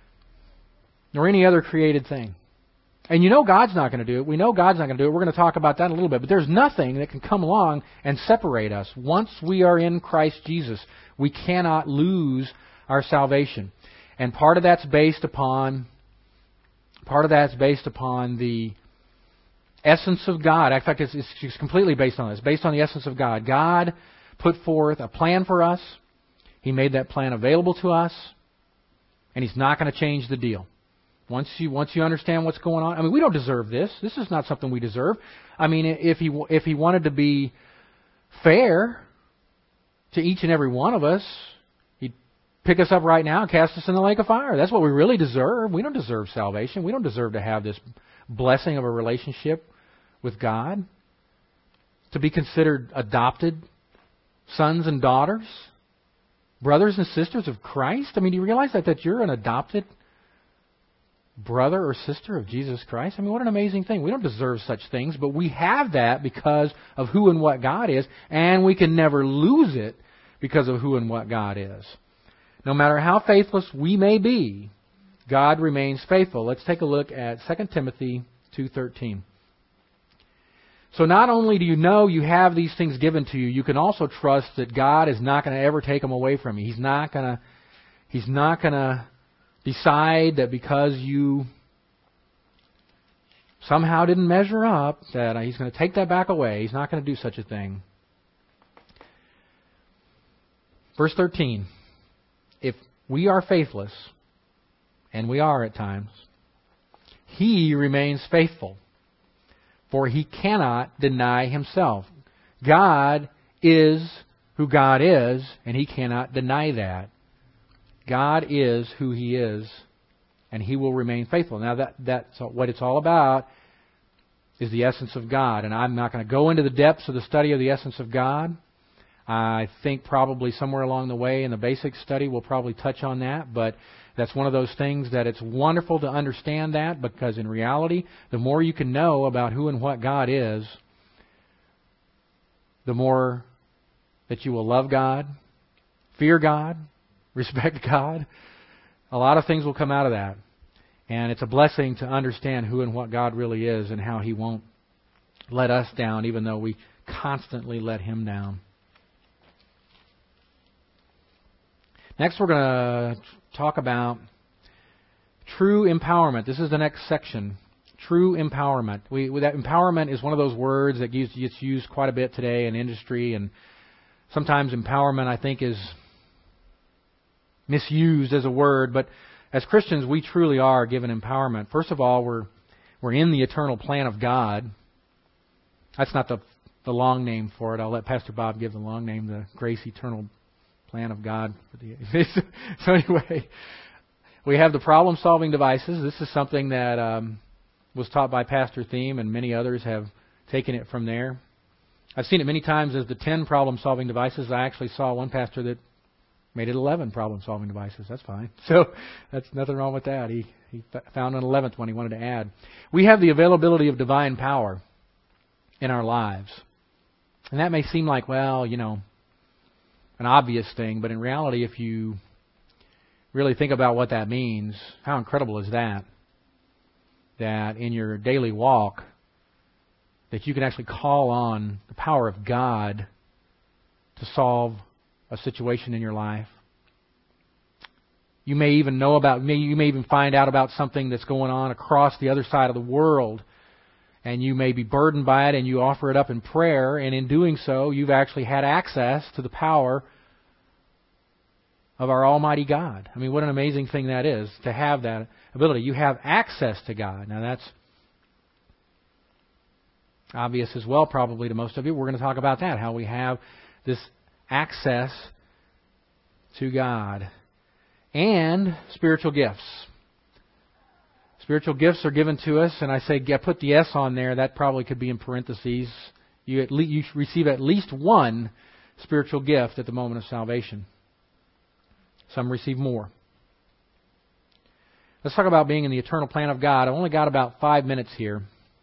nor any other created thing. And you know God's not going to do it. We know God's not going to do it. We're going to talk about that in a little bit. But there's nothing that can come along and separate us. Once we are in Christ Jesus, we cannot lose our salvation. And part of that's based upon part of that's based upon the essence of God. In fact, it's, it's completely based on this. Based on the essence of God. God put forth a plan for us. He made that plan available to us. And He's not going to change the deal. Once you once you understand what's going on, I mean, we don't deserve this. This is not something we deserve. I mean, if he if he wanted to be fair to each and every one of us, He'd pick us up right now and cast us in the lake of fire. That's what we really deserve. We don't deserve salvation. We don't deserve to have this blessing of a relationship with God, to be considered adopted sons and daughters, brothers and sisters of Christ. I mean, do you realize that, that you're an adopted brother or sister of Jesus Christ? I mean, what an amazing thing. We don't deserve such things, but we have that because of who and what God is, and we can never lose it because of who and what God is. No matter how faithless we may be, God remains faithful. Let's take a look at Second Timothy two thirteen. So not only do you know you have these things given to you, you can also trust that God is not going to ever take them away from you. He's not going to, He's not going to decide that because you somehow didn't measure up, that He's going to take that back away. He's not going to do such a thing. Verse thirteen. If we are faithless, and we are at times, He remains faithful, for He cannot deny Himself. God is who God is, and He cannot deny that. God is who He is, and He will remain faithful. Now, that that's what it's all about, is the essence of God. And I'm not going to go into the depths of the study of the essence of God. I think probably somewhere along the way in the basic study we'll probably touch on that, but that's one of those things that it's wonderful to understand that, because in reality, the more you can know about who and what God is, the more that you will love God, fear God, respect God. A lot of things will come out of that. And it's a blessing to understand who and what God really is and how He won't let us down, even though we constantly let Him down. Next, we're going to talk about true empowerment. This is the next section. True empowerment. We, that empowerment is one of those words that gets used quite a bit today in industry, and sometimes empowerment, I think, is misused as a word. But as Christians, we truly are given empowerment. First of all, we're we're in the eternal plan of God. That's not the the long name for it. I'll let Pastor Bob give the long name, the Grace Eternal Plan of God. For the so anyway, we have the problem-solving devices. This is something that um, was taught by Pastor Thiem, and many others have taken it from there. I've seen it many times as the ten problem-solving devices. I actually saw one pastor that made it eleven problem-solving devices. That's fine. So that's nothing wrong with that. He he found an eleventh one he wanted to add. We have the availability of divine power in our lives. And that may seem like, well, you know, an obvious thing, but in reality, if you really think about what that means, how incredible is that? That in your daily walk, that you can actually call on the power of God to solve a situation in your life. You may even know about, you may even find out about something that's going on across the other side of the world, and you may be burdened by it, and you offer it up in prayer, and in doing so, you've actually had access to the power of our Almighty God. I mean, what an amazing thing that is, to have that ability. You have access to God. Now, that's obvious as well, probably, to most of you. We're going to talk about that, how we have this access to God. And spiritual gifts. Spiritual gifts are given to us, and I say, I put the S on there. That probably could be in parentheses. You, at least, you receive at least one spiritual gift at the moment of salvation. Some receive more. Let's talk about being in the eternal plan of God. I've only got about five minutes here.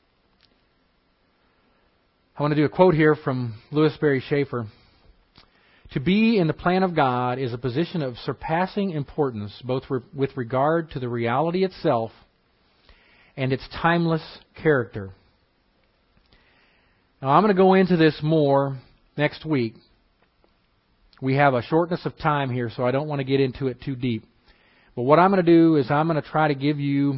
I want to do a quote here from Louis Berry Schaefer. To be in the plan of God is a position of surpassing importance, both re- with regard to the reality itself and its timeless character. Now, I'm going to go into this more next week. We have a shortness of time here, so I don't want to get into it too deep. But what I'm going to do is I'm going to try to give you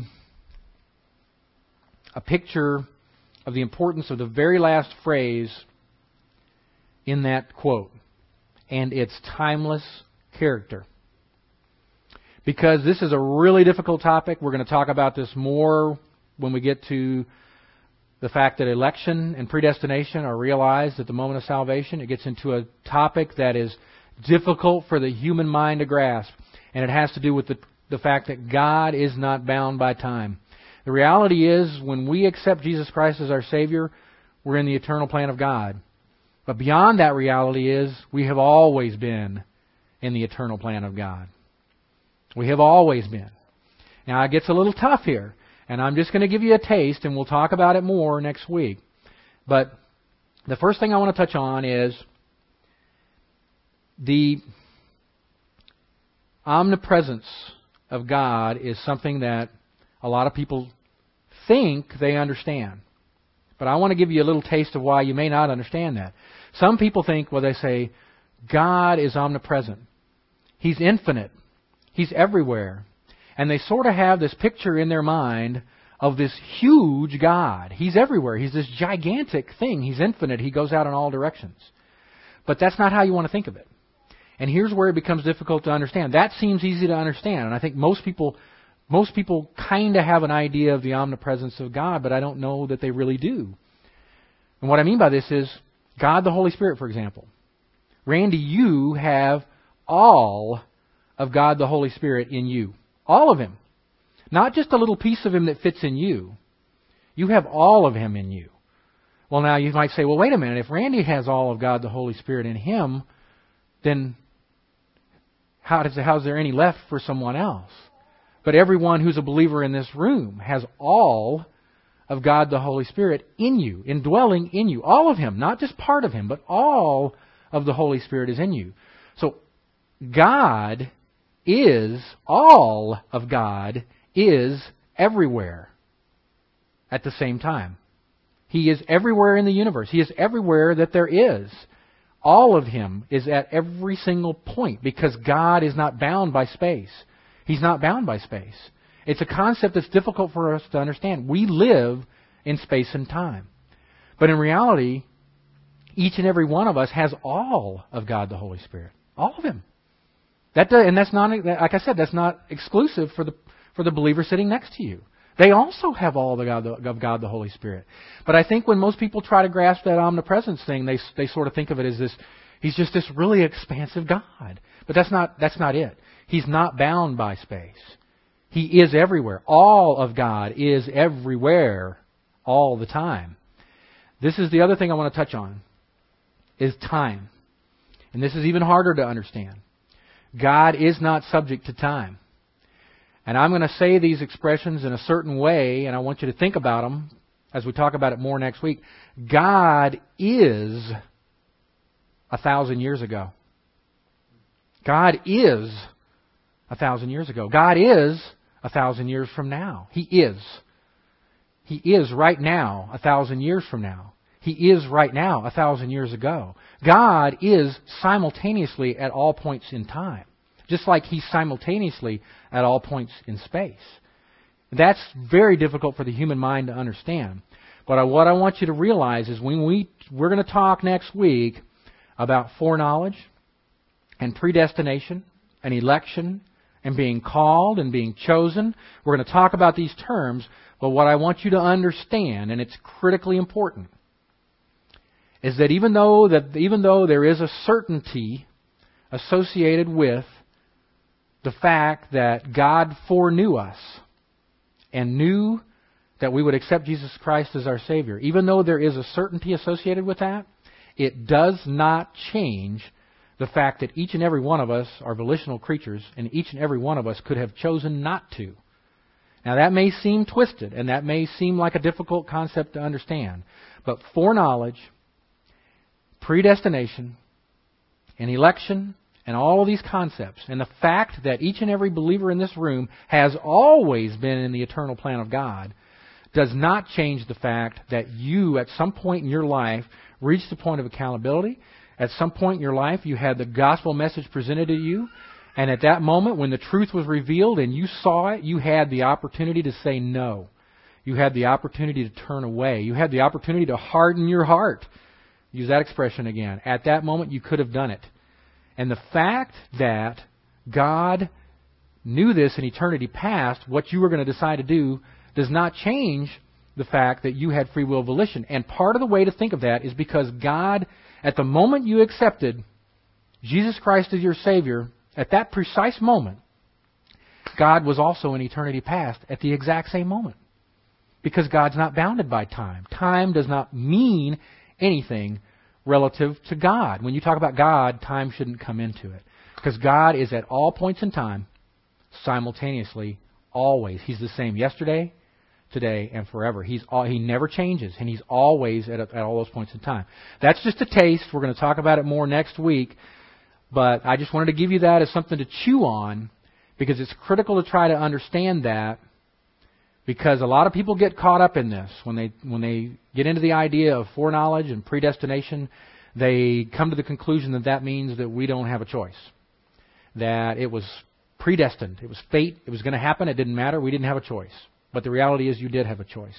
a picture of the importance of the very last phrase in that quote, and its timeless character. Because this is a really difficult topic. We're going to talk about this more when we get to the fact that election and predestination are realized at the moment of salvation. It gets into a topic that is difficult for the human mind to grasp. And it has to do with the, the fact that God is not bound by time. The reality is, when we accept Jesus Christ as our Savior, we're in the eternal plan of God. But beyond that reality is, we have always been in the eternal plan of God. We have always been. Now, it gets a little tough here, and I'm just going to give you a taste, and we'll talk about it more next week. But the first thing I want to touch on is the omnipresence of God is something that a lot of people think they understand. But I want to give you a little taste of why you may not understand that. Some people think, well, they say, God is omnipresent. He's infinite. He's everywhere. And they sort of have this picture in their mind of this huge God. He's everywhere. He's this gigantic thing. He's infinite. He goes out in all directions. But that's not how you want to think of it. And here's where it becomes difficult to understand. That seems easy to understand. And I think most people most people kind of have an idea of the omnipresence of God, but I don't know that they really do. And what I mean by this is God the Holy Spirit, for example. Randy, you have all of God the Holy Spirit in you. All of Him. Not just a little piece of Him that fits in you. You have all of Him in you. Well, now you might say, well, wait a minute. If Randy has all of God the Holy Spirit in him, then how does, how is there any left for someone else? But everyone who's a believer in this room has all of God the Holy Spirit in you, indwelling in you. All of Him, not just part of Him, but all of the Holy Spirit is in you. So God is, all of God is everywhere at the same time. He is everywhere in the universe. He is everywhere that there is. All of Him is at every single point because God is not bound by space. He's not bound by space. It's a concept that's difficult for us to understand. We live in space and time. But in reality, each and every one of us has all of God the Holy Spirit. All of Him. That does, and that's not, like I said, that's not exclusive for the for the believer sitting next to you. They also have all the God, of God the Holy Spirit. But I think when most people try to grasp that omnipresence thing, they they sort of think of it as this, He's just this really expansive God. But that's not that's not it. He's not bound by space. He is everywhere. All of God is everywhere all the time. This is the other thing I want to touch on, is time. And this is even harder to understand. God is not subject to time. And I'm going to say these expressions in a certain way, and I want you to think about them as we talk about it more next week. God is a thousand years ago. God is a thousand years ago. God is a thousand years from now. He is. He is right now a thousand years from now. He is right now a thousand years ago. God is simultaneously at all points in time. Just like He's simultaneously at all points in space. That's very difficult for the human mind to understand. But what I want you to realize is when we, we're going to talk next week about foreknowledge and predestination and election and being called and being chosen. We're going to talk about these terms, but what I want you to understand, and it's critically important, is that even though that even though there is a certainty associated with the fact that God foreknew us and knew that we would accept Jesus Christ as our Savior, even though there is a certainty associated with that, it does not change the fact that each and every one of us are volitional creatures, and each and every one of us could have chosen not to. Now that may seem twisted, and that may seem like a difficult concept to understand, but foreknowledge, predestination, and election, and all of these concepts, and the fact that each and every believer in this room has always been in the eternal plan of God, does not change the fact that you, at some point in your life, reached the point of accountability. At some point in your life, you had the gospel message presented to you, and at that moment, when the truth was revealed and you saw it, you had the opportunity to say no. You had the opportunity to turn away. You had the opportunity to harden your heart. Use that expression again. At that moment, you could have done it. And the fact that God knew this in eternity past, what you were going to decide to do, does not change the fact that you had free will volition. And part of the way to think of that is because God, at the moment you accepted Jesus Christ as your Savior, at that precise moment, God was also in eternity past at the exact same moment. because God's not bounded by time. Time does not mean anything relative to God. When you talk about God, time shouldn't come into it. Because God is at all points in time, simultaneously, always. He's the same yesterday, today, and forever. He's all, He never changes, and He's always at, at all those points in time. That's just a taste. We're going to talk about it more next week. But I just wanted to give you that as something to chew on, because it's critical to try to understand that, because a lot of people get caught up in this. When they when they get into the idea of foreknowledge and predestination, they come to the conclusion that that means that we don't have a choice. That it was predestined. It was fate. It was going to happen. It didn't matter. We didn't have a choice. But the reality is you did have a choice.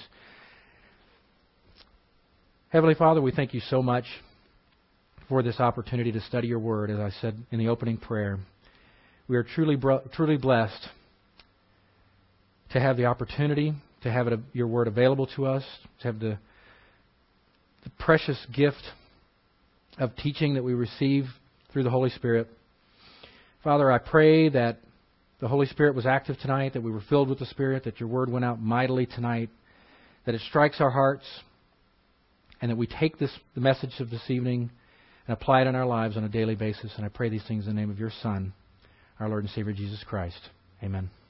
Heavenly Father, we thank you so much for this opportunity to study your word. As I said in the opening prayer, we are truly bro- truly blessed to have the opportunity to have it, your word available to us, to have the, the precious gift of teaching that we receive through the Holy Spirit. Father, I pray that the Holy Spirit was active tonight, that we were filled with the Spirit, that your word went out mightily tonight, that it strikes our hearts, and that we take this the message of this evening and apply it in our lives on a daily basis. And I pray these things in the name of your Son, our Lord and Savior, Jesus Christ. Amen.